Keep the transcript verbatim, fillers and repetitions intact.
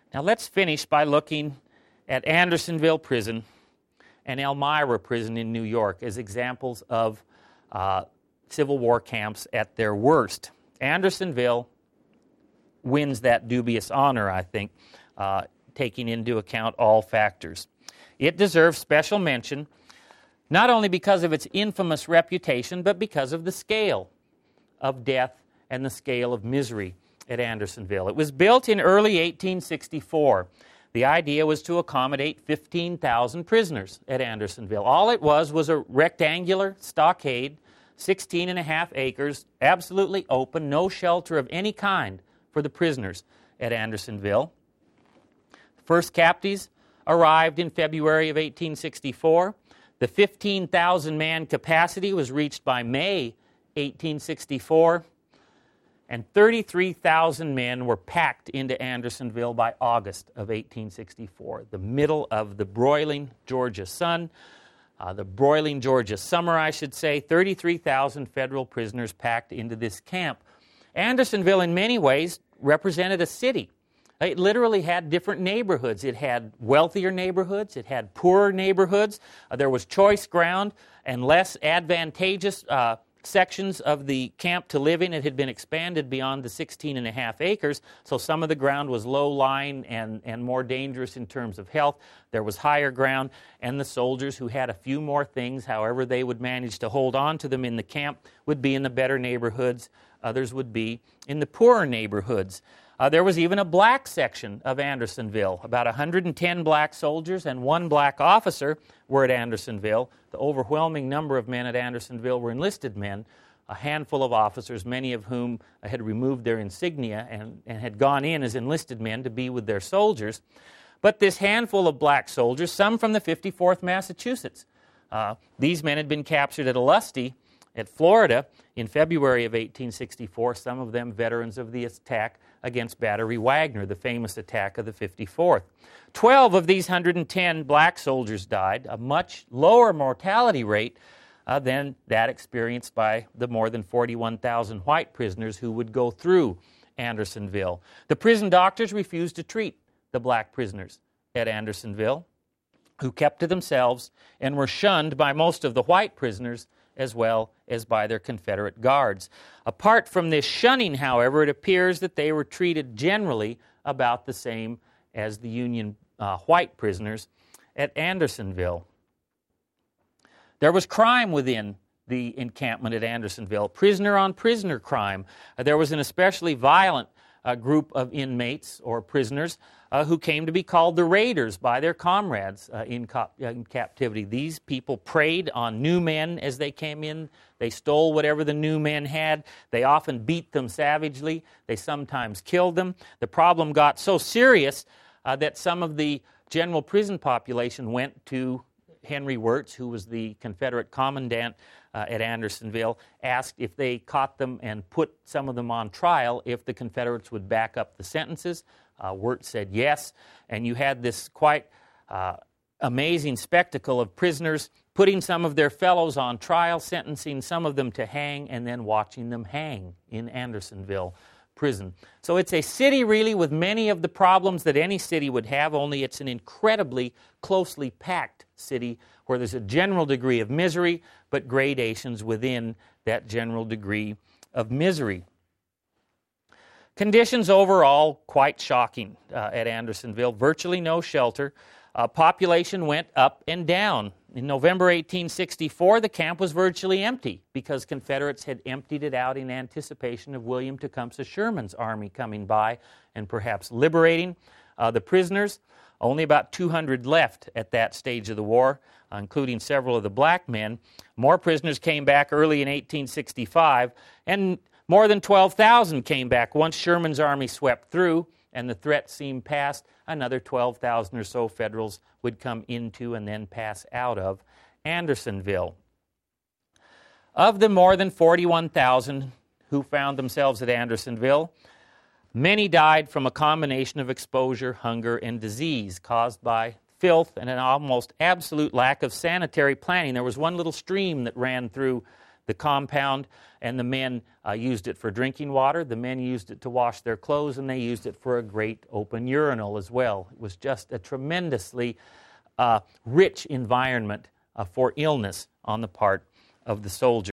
Now let's finish by looking at Andersonville Prison and Elmira Prison in New York as examples of uh, Civil War camps at their worst. Andersonville wins that dubious honor, I think, uh, taking into account all factors. It deserves special mention, not only because of its infamous reputation, but because of the scale of death and the scale of misery at Andersonville. It was built in early eighteen sixty-four. The idea was to accommodate fifteen thousand prisoners at Andersonville. All it was was a rectangular stockade, sixteen and a half acres, absolutely open, no shelter of any kind for the prisoners at Andersonville. The first captives arrived in February of eighteen sixty-four. The fifteen thousand man capacity was reached by May eighteen sixty-four. And thirty-three thousand men were packed into Andersonville by August of eighteen sixty-four, the middle of the broiling Georgia sun, uh, the broiling Georgia summer, I should say. thirty-three thousand federal prisoners packed into this camp. Andersonville, in many ways, represented a city. It literally had different neighborhoods. It had wealthier neighborhoods. It had poorer neighborhoods. Uh, there was choice ground and less advantageous uh, sections of the camp to live in. It had been expanded beyond the sixteen and a half acres, so some of the ground was low-lying and, and more dangerous in terms of health. There was higher ground, and the soldiers who had a few more things, however they would manage to hold on to them in the camp, would be in the better neighborhoods. Others would be in the poorer neighborhoods. Uh, there was even a black section of Andersonville. About one hundred ten black soldiers and one black officer were at Andersonville. The overwhelming number of men at Andersonville were enlisted men, a handful of officers, many of whom had removed their insignia and, and had gone in as enlisted men to be with their soldiers. But this handful of black soldiers, some from the fifty-fourth Massachusetts, uh, these men had been captured at Olustee, at Florida, in February of eighteen sixty-four, some of them veterans of the attack against Battery Wagner, the famous attack of the fifty-fourth. Twelve of these one hundred ten black soldiers died, a much lower mortality rate uh, than that experienced by the more than forty-one thousand white prisoners who would go through Andersonville. The prison doctors refused to treat the black prisoners at Andersonville, who kept to themselves and were shunned by most of the white prisoners as well as by their Confederate guards. Apart from this shunning, however, it appears that they were treated generally about the same as the Union uh, white prisoners at Andersonville. There was crime within the encampment at Andersonville, prisoner-on-prisoner crime. Uh, there was an especially violent uh, group of inmates or prisoners Uh, who came to be called the Raiders by their comrades uh, in, co- uh, in captivity. These people preyed on new men as they came in. They stole whatever the new men had. They often beat them savagely. They sometimes killed them. The problem got so serious uh, that some of the general prison population went to Henry Wirz, who was the Confederate commandant uh, at Andersonville, asked if they caught them and put some of them on trial, if the Confederates would back up the sentences. Uh, Wirz said yes, and you had this quite uh, amazing spectacle of prisoners putting some of their fellows on trial, sentencing some of them to hang, and then watching them hang in Andersonville prison. So it's a city really with many of the problems that any city would have, only it's an incredibly closely packed city where there's a general degree of misery, but gradations within that general degree of misery. Conditions overall quite shocking uh, at Andersonville. Virtually no shelter. Uh, population went up and down. In November eighteen sixty-four, the camp was virtually empty because Confederates had emptied it out in anticipation of William Tecumseh Sherman's army coming by and perhaps liberating uh, the prisoners. Only about two hundred left at that stage of the war, uh, including several of the black men. More prisoners came back early in eighteen sixty-five, and more than twelve thousand came back once Sherman's army swept through and the threat seemed past. Another twelve thousand or so Federals would come into and then pass out of Andersonville. Of the more than forty-one thousand who found themselves at Andersonville, many died from a combination of exposure, hunger, and disease caused by filth and an almost absolute lack of sanitary planning. There was one little stream that ran through the compound, and the men uh, used it for drinking water. The men used it to wash their clothes, and they used it for a great open urinal as well. It was just a tremendously uh, rich environment uh, for illness on the part of the soldiers.